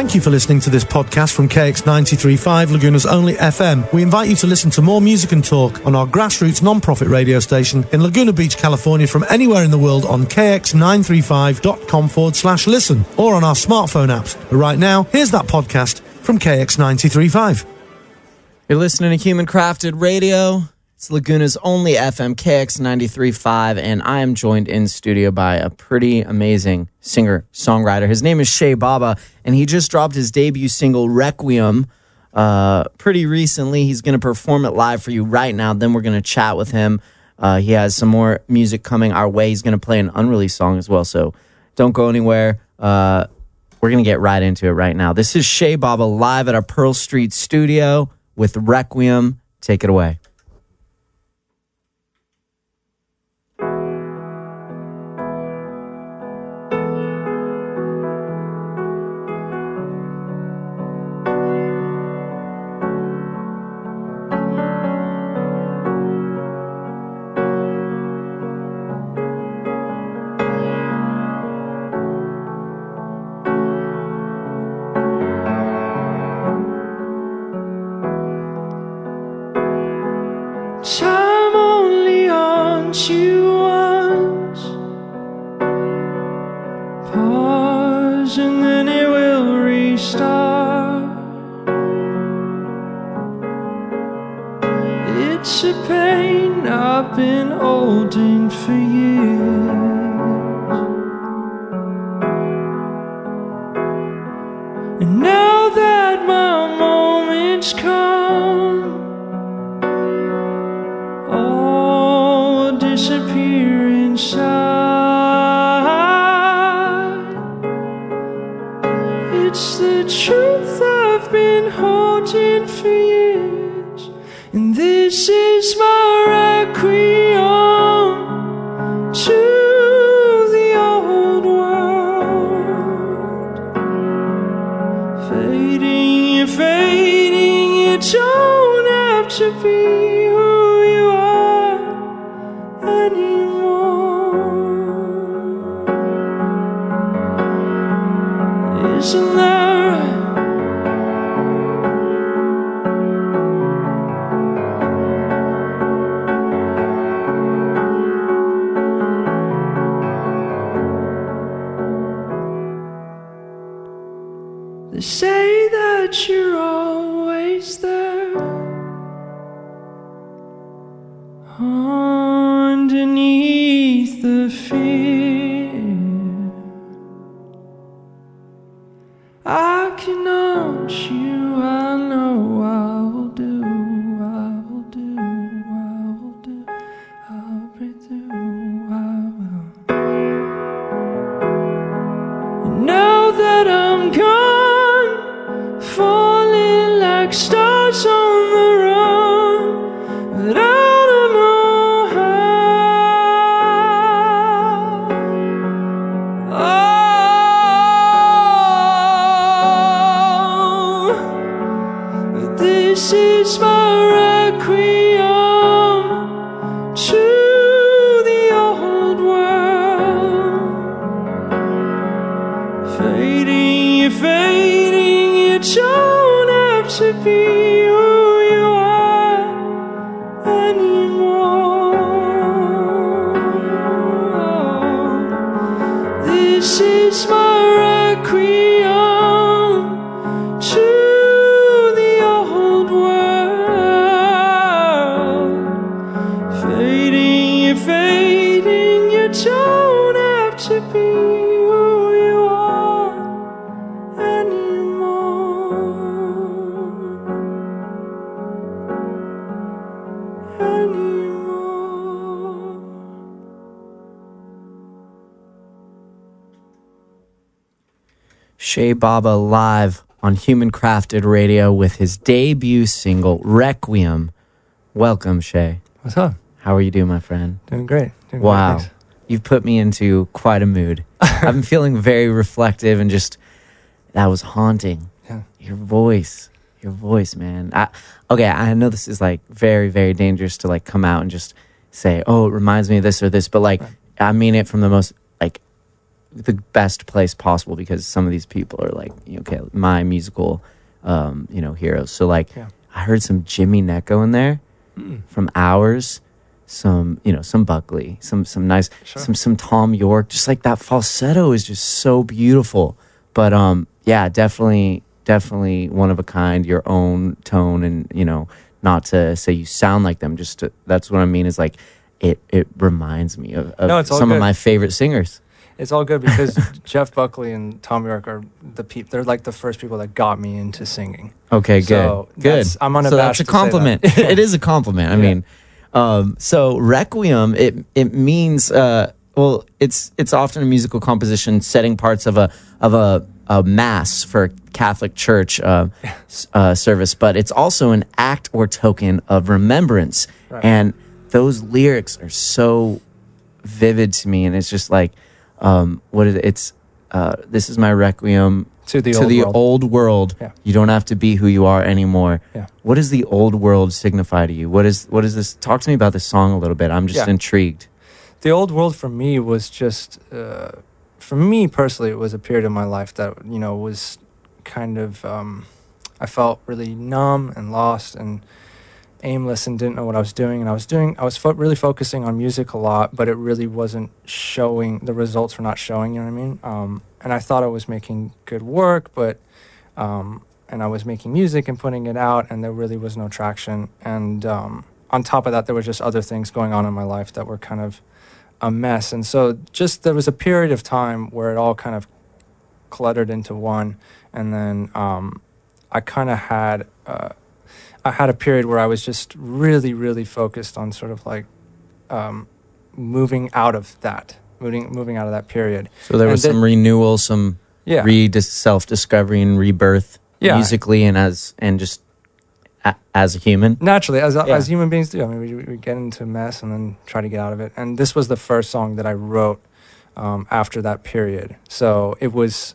Thank you for listening to this podcast from KX93.5, Laguna's only FM. We invite you to listen to more music and talk on our grassroots non-profit radio station in Laguna Beach, California, from anywhere in the world on kx935.com/listen or on our smartphone apps. But right now, here's that podcast from KX93.5. You're listening to Human Crafted Radio. It's Laguna's only FM, KX93.5, and I am joined in studio by a pretty amazing singer-songwriter. His name is Shay Baba, and he just dropped his debut single, Requiem, pretty recently. He's going to perform it live for you right now. Then we're going to chat with him. He has some more music coming our way. He's going to play an unreleased song as well, so don't go anywhere. We're going to get right into it right now. This is Shay Baba live at our Pearl Street studio with Requiem. Take it away. Time only haunts you once. Pause and then it will restart. It's a pain I've been holding for years. And now that my moment's come, all disappear inside. It's the truth I've been holding for years, and this is my requiem to the old world. Fading and fading, you don't have to be isn't that right? They say that you're always there, underneath the fear. I can haunt you, I know I will do, I will do, I will do, I'll break through, I will. And now that I'm gone, falling like stars on the run, but I don't know how. This is my requiem to the old world. Fading, you're fading, you don't have to be who you are anymore. This is my requiem to fading, you don't have to be who you are anymore. Shay Baba live on Human Crafted Radio with his debut single, Requiem. Welcome, Shay. What's up? How are you doing, my friend? Doing great. Wow. You've put me into quite a mood. I've been feeling very reflective and just, that was haunting. Yeah. Your voice, man. I know this is like very, very dangerous to like come out and just say, oh, it reminds me of this or this, but like, right. I mean it from the most like the best place possible, because some of these people are like, okay, my musical, heroes. So like, I heard some Jimmy Necco in there from Hours, some Buckley, some nice, some Tom York. Just like that falsetto is just so beautiful. But definitely one of a kind, your own tone, and not to say you sound like them. That's what I mean. Is like it reminds me of some of my favorite singers. It's all good because Jeff Buckley and Tom York are they're like the first people that got me into singing. Okay, good. So good. I'm unabashed. So that's a compliment. It is a compliment. I mean, so Requiem, it means it's often a musical composition setting parts of a mass for a Catholic Church service, but it's also an act or token of remembrance. Right. And those lyrics are so vivid to me, and it's just like, this is my requiem to the old world. Yeah. You don't have to be who you are anymore. Yeah. What does the old world signify to you? What is this? Talk to me about this song a little bit. I'm just intrigued. The old world for me was just, for me personally, it was a period of my life that, was kind of, I felt really numb and lost and aimless and didn't know what I was doing. And I was really focusing on music a lot, but it really wasn't showing, the results were not showing, you know what I mean? And I thought I was making good work, but, and I was making music and putting it out, and there really was no traction. And on top of that, there were just other things going on in my life that were kind of a mess. And so just there was a period of time where it all kind of cluttered into one. And then I kind of had I had a period where I was just really, really focused on sort of like moving out of that period. So there was some renewal, some self-discovery and rebirth musically and as a human. Naturally, as human beings do. I mean, we get into mess and then try to get out of it. And this was the first song that I wrote after that period. So it was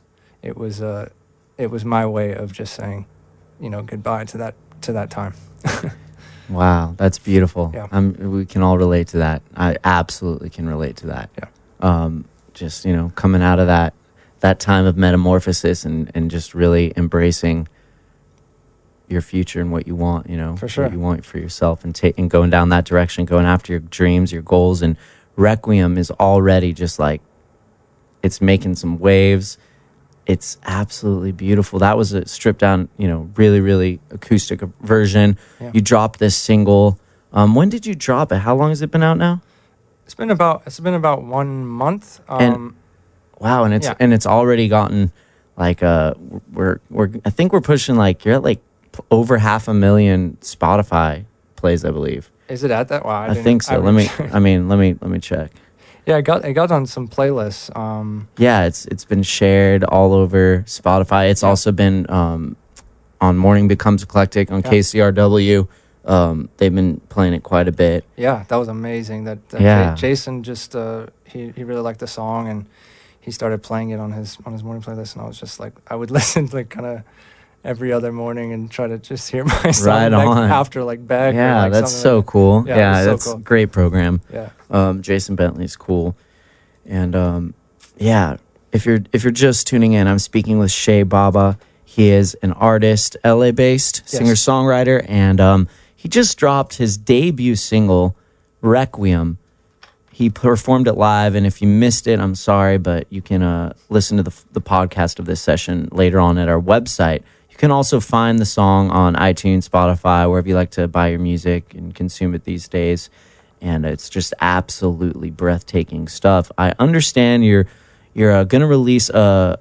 my way of just saying, goodbye to that time. Wow, that's beautiful. Yeah. We can all relate to that. I absolutely can relate to that. Yeah. Just coming out of that time of metamorphosis and just really embracing your future and what you want, for sure, what you want for yourself, and going down that direction, going after your dreams, your goals. And Requiem is already just like, it's making some waves. It's absolutely beautiful. That was a stripped down, really, really acoustic version. Yeah. You dropped this single. When did you drop it? How long has it been out now? It's been about 1 month. Wow, and it's already gotten like I think we're pushing like, you're at like over 500,000 Spotify plays, I believe. Is it at that? Wow, I think so. Let me check. Yeah, it got on some playlists. Yeah, it's been shared all over Spotify. It's also been on Morning Becomes Eclectic on KCRW. They've been playing it quite a bit. Yeah, that was amazing. Jason just he really liked the song, and he started playing it on his morning playlist, and I was just like, I would listen to like kind of every other morning and try to just hear my song right on. After like Beck. Yeah, like that's so cool. Yeah, that's cool. A great program. Yeah. Jason Bentley's cool. And if you're just tuning in, I'm speaking with Shay Baba. He is an artist, LA-based singer-songwriter, and he just dropped his debut single, Requiem. He performed it live, and if you missed it, I'm sorry, but you can listen to the podcast of this session later on at our website. You can also find the song on iTunes, Spotify, wherever you like to buy your music and consume it these days. And it's just absolutely breathtaking stuff. I understand you're going to release an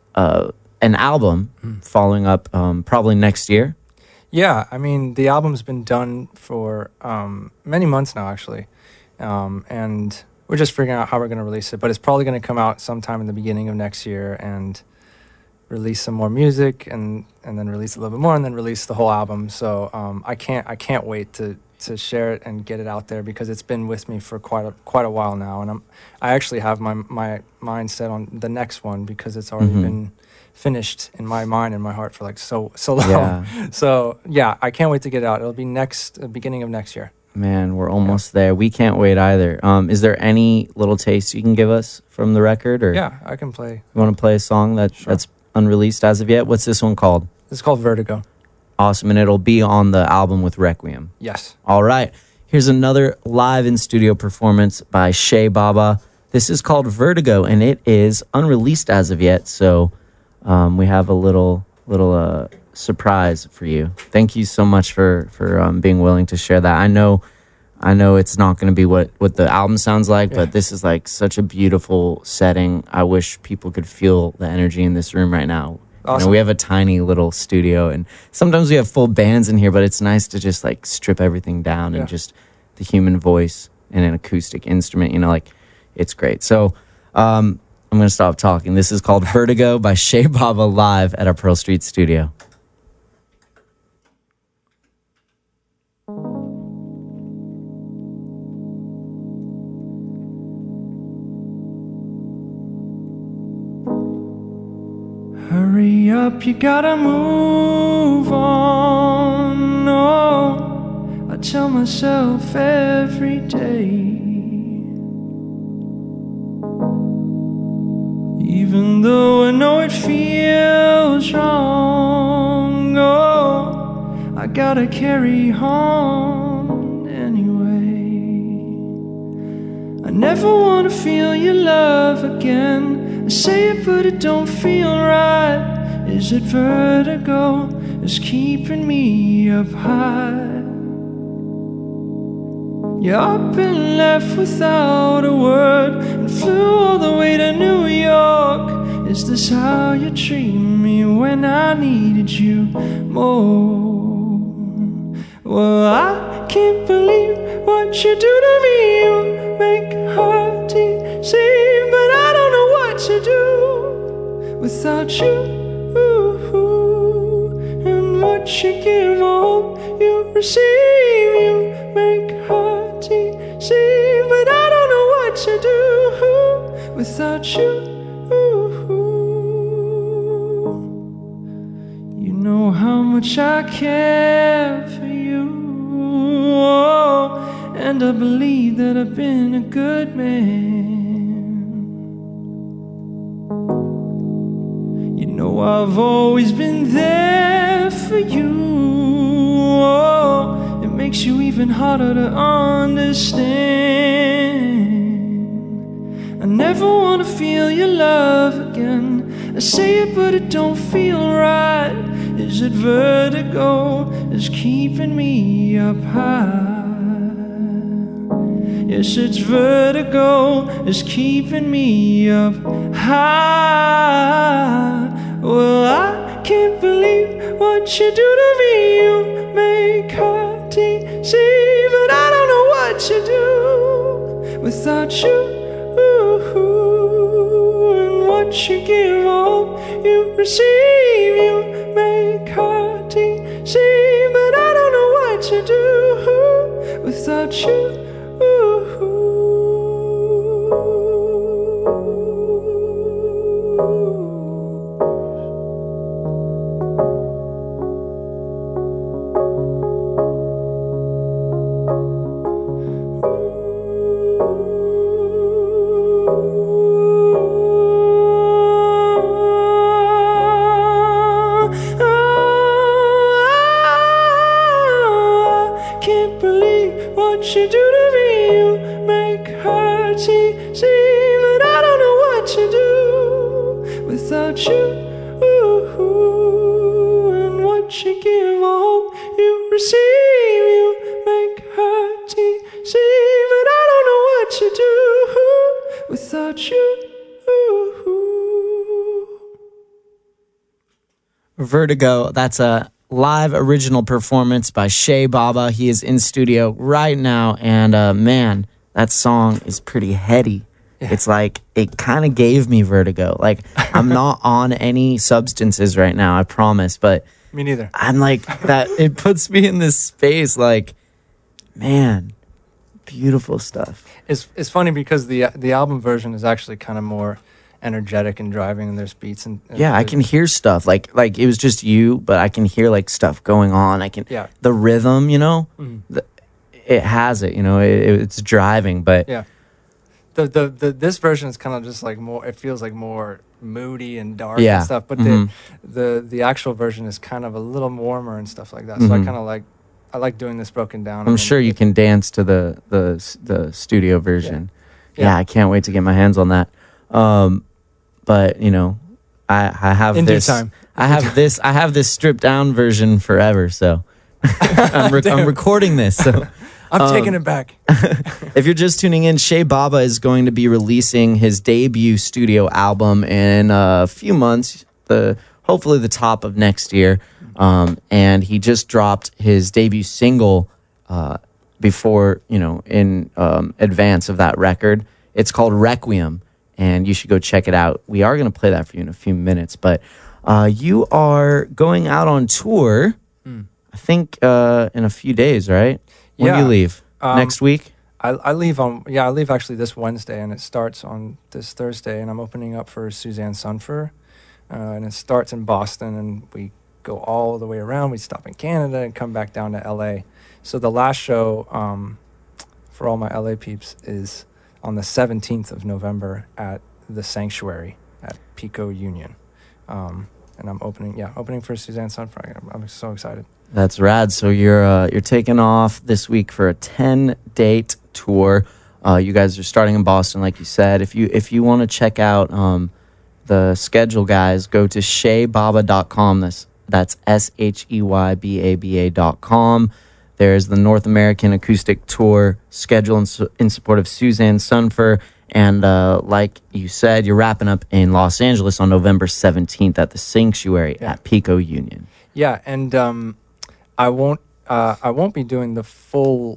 album following up probably next year. Yeah, I mean, the album's been done for many months now, actually. And we're just figuring out how we're going to release it. But it's probably going to come out sometime in the beginning of next year and release some more music and then release a little bit more and then release the whole album. So I can't wait to share it and get it out there because it's been with me for quite a while now. And I actually have my mind set on the next one because it's already been finished in my mind and my heart for like so long. Yeah. So yeah, I can't wait to get it out. It'll be beginning of next year. Man, we're almost there. We can't wait either. Is there any little taste you can give us from the record? Or Yeah, I can play. you want to play a song that's unreleased as of yet? What's this one called? It's called Vertigo. Awesome, and it'll be on the album with Requiem. Yes. All right. Here's another live in studio performance by Shea Baba. This is called Vertigo, and it is unreleased as of yet. So we have a little surprise for you. Thank you so much for being willing to share that. I know it's not going to be what the album sounds like, but this is like such a beautiful setting. I wish people could feel the energy in this room right now. Awesome. You know, we have a tiny little studio, and sometimes we have full bands in here, but it's nice to just like strip everything down and just the human voice and an acoustic instrument, you know, like it's great. So I'm going to stop talking. This is called Vertigo by Shea Baba live at our Pearl Street studio. Hurry up, you gotta move on. No, I tell myself every day. Even though I know it feels wrong, oh, I gotta carry on anyway. I never wanna feel your love again. I say it, but it don't feel right. Is it vertigo that's keeping me up high? Yeah, I've been left without a word and flew all the way to New York. Is this how you treat me when I needed you more? Well, I can't believe what you do to me. You make her see, but I don't know what to do without you. And what you give, all you receive. You make her see, but I don't know what to do without you. You know how much I care for you, oh, and I believe that I've been a good man. You know I've always been there for you, oh, it makes you even harder to understand. I never want to feel your love again. I say it, but it don't feel right. Is it vertigo that's keeping me up high? Yes, it's vertigo that's keeping me up high. Well, I can't believe what you do to me. You make her see, but I don't know what to do without you. And what you give, all you receive. You make her see, but I don't know what to do without you. You do to me, you make her see, but I don't know what to do without you. And what you give, all you receive. You make her see, but I don't know what to do without you. Vertigo, that's a live original performance by Shea Baba. He is in studio right now, and man, that song is pretty heady. Yeah. It's like, it kind of gave me vertigo. Like, I'm not on any substances right now, I promise, but me neither. I'm like, that it puts me in this space, like, man, beautiful stuff. It's funny because the album version is actually kind of more energetic and driving, and there's beats and yeah, I can hear stuff like it was just you, but I can hear like stuff going on. I can the rhythm, you know. it has it, it's driving, but Yeah. This version is kind of just like more. It feels like more moody and dark and stuff. But the actual version is kind of a little warmer and stuff like that. So I like doing this broken down. I'm sure you can dance to the studio version. Yeah, I can't wait to get my hands on that. But I have in this. Due time. I have this stripped down version forever. So I'm recording this. So. I'm taking it back. If you're just tuning in, Shea Baba is going to be releasing his debut studio album in a few months, hopefully the top of next year. And he just dropped his debut single before, in advance of that record. It's called Requiem, and you should go check it out. We are going to play that for you in a few minutes, but you are going out on tour, I think, in a few days, right? When do you leave? Next week? I leave actually this Wednesday, and it starts on this Thursday, and I'm opening up for Suzanne Sunfer, and it starts in Boston, and we go all the way around. We stop in Canada and come back down to LA. So the last show for all my LA peeps is on the 17th of November at the Sanctuary at Pico Union, and I'm opening for Suzanne Sunfer. I'm so excited. That's rad. So you're taking off this week for a 10-date tour. You guys are starting in Boston, like you said. If you want to check out the schedule, guys, go to sheybaba.com. That's SHEYBABA.com. There's the North American Acoustic Tour schedule in support of Suzanne Sunfer. And like you said, you're wrapping up in Los Angeles on November 17th at the Sanctuary at Pico Union. Yeah, and I won't be doing the full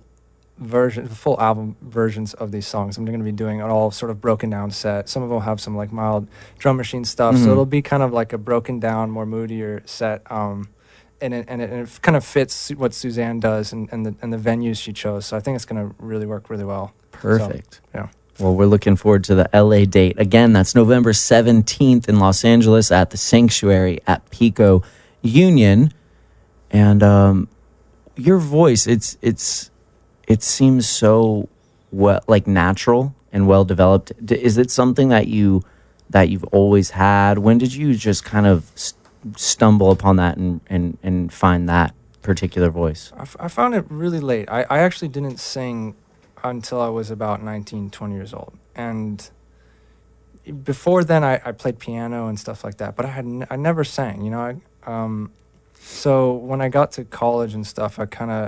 album versions of these songs. I'm going to be doing an all sort of broken down set. Some of them will have some like mild drum machine stuff, so it'll be kind of like a broken down, more moodier set. And it kind of fits what Suzanne does and the venues she chose. So I think it's going to really work really well. Perfect. So, yeah. Well, we're looking forward to the LA date. Again, that's November 17th in Los Angeles at the Sanctuary at Pico Union. And your voice, it seems so natural and well developed. Is it something that you've always had? When did you just kind of stumble upon that and find that particular voice? I found it really late. I actually didn't sing until I was about 19, 20 years old. And before then, I played piano and stuff like that. But I never sang, So when I got to college and stuff, I kind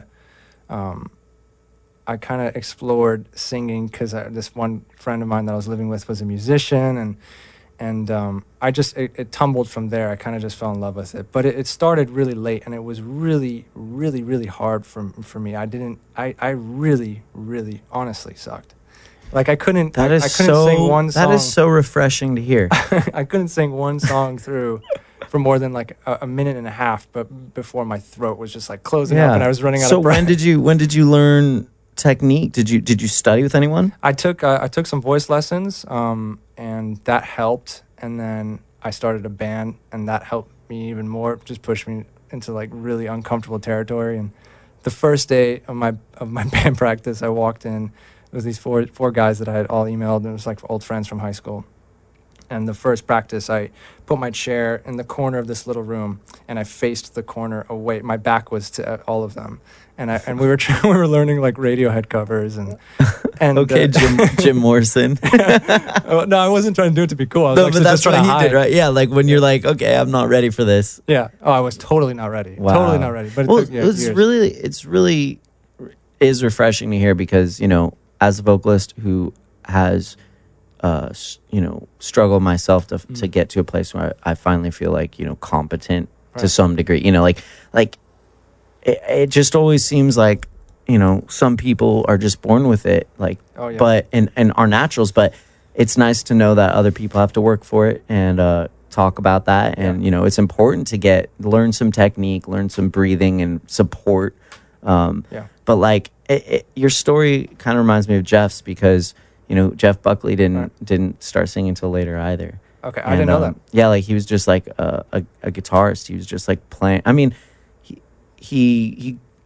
of explored singing because this one friend of mine that I was living with was a musician, and I just it tumbled from there. I kind of just fell in love with it. But it started really late, and it was really, really, really hard for me. I really, really honestly sucked. Like I couldn't sing one song. That is so refreshing to hear. I couldn't sing one song through for more than like a minute and a half, but before my throat was just like closing up and I was running out of breath. So when did you learn technique? Did you study with anyone? I took some voice lessons, and that helped. And then I started a band, and that helped me even more. Just pushed me into like really uncomfortable territory. And the first day of my band practice, I walked in. It was these four guys that I had all emailed, and it was like old friends from high school. And the first practice, I put my chair in the corner of this little room, and I faced the corner away. My back was to all of them, and we were we were learning like Radiohead covers and okay, Jim Morrison. No, I wasn't trying to do it to be cool. I was but that's what he did, right? Yeah, like when you're like, okay, I'm not ready for this. Yeah. Oh, I was totally not ready. Wow. Totally not ready. But it's really refreshing to hear because as a vocalist who has struggle myself to get to a place where I finally feel like, competent to some degree, like it just always seems like, some people are just born with it, like, but, and are naturals, but it's nice to know that other people have to work for it and, talk about that. And, it's important to learn some technique, learn some breathing and support. But like your story kind of reminds me of Jeff's because, Jeff Buckley didn't start singing until later either. Okay, I didn't know that. Yeah, like he was just like a guitarist. He was just like playing. I mean, he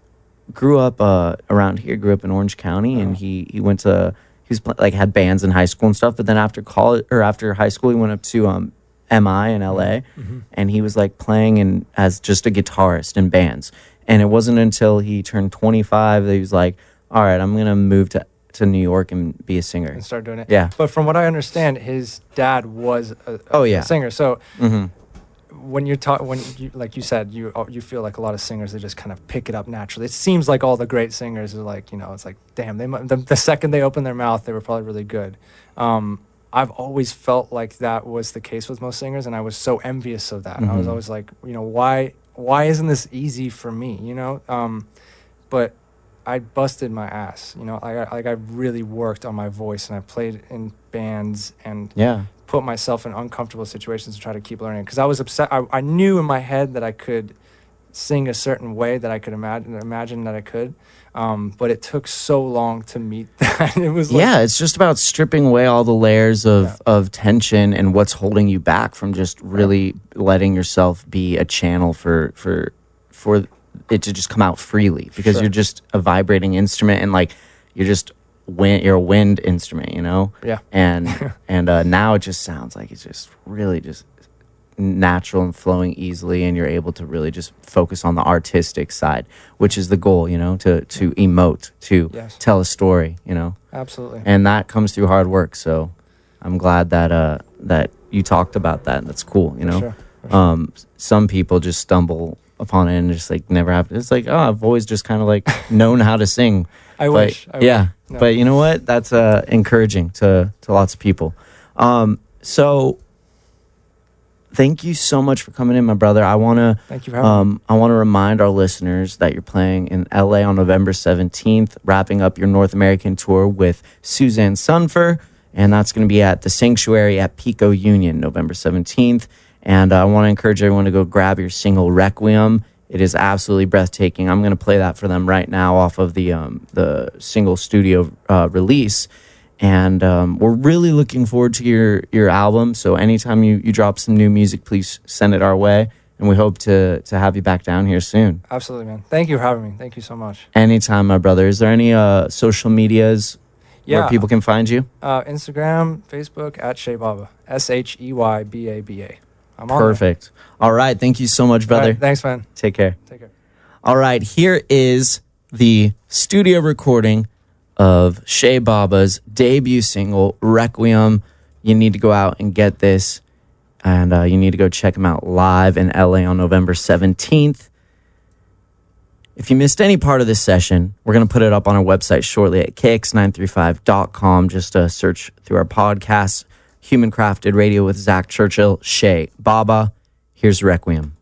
grew up around here. Grew up in Orange County, and he went to like had bands in high school and stuff. But then after college or after high school, he went up to MI in LA, and he was like playing as just a guitarist in bands. And it wasn't until he turned 25 that he was like, all right, I'm gonna move to New York and be a singer and start doing it. Yeah. But from what I understand, his dad was a singer. So when you like you said, you feel like a lot of singers, they just kind of pick it up naturally. It seems like all the great singers are like, it's like, damn, the second they open their mouth, they were probably really good. I've always felt like that was the case with most singers, and I was so envious of that. I was always like, why isn't this easy for me? But I busted my ass. I really worked on my voice, and I played in bands and put myself in uncomfortable situations to try to keep learning. Because I was upset. I knew in my head that I could sing a certain way, that I could imagine that I could. But it took so long to meet that. It was like, it's just about stripping away all the layers of tension and what's holding you back from just really letting yourself be a channel for it to just come out freely, because you're just a vibrating instrument, and like you're a wind instrument, and now it just sounds like it's just really just natural and flowing easily, and you're able to really just focus on the artistic side, which is the goal, to emote, to tell a story, Absolutely. And that comes through hard work. So I'm glad that that you talked about that. That's cool, For sure. Some people just stumble upon it and just like never have. It's like, I've always just kind of like known how to sing. I wish. No. But you know what? That's encouraging to lots of people. So thank you so much for coming in, my brother. Thank you for having me. I want to remind our listeners that you're playing in LA on November 17th, wrapping up your North American tour with Suzanne Sunfer, and that's going to be at the Sanctuary at Pico Union, November 17th. And I want to encourage everyone to go grab your single Requiem. It is absolutely breathtaking. I'm going to play that for them right now off of the single studio release. And we're really looking forward to your album. So anytime you drop some new music, please send it our way. And we hope to have you back down here soon. Absolutely, man. Thank you for having me. Thank you so much. Anytime, my brother. Is there any social medias where people can find you? Instagram, Facebook, at Shea Baba. SHEYBABA. I'm on Perfect. All right. Thank you so much, brother. Right, thanks, man. Take care. Take care. All right. Here is the studio recording of Shea Baba's debut single, Requiem. You need to go out and get this, and you need to go check him out live in LA on November 17th. If you missed any part of this session, we're going to put it up on our website shortly at kx935.com. Just search through our podcasts, Human Crafted Radio with Zach Churchill, Shea Baba. Here's Requiem.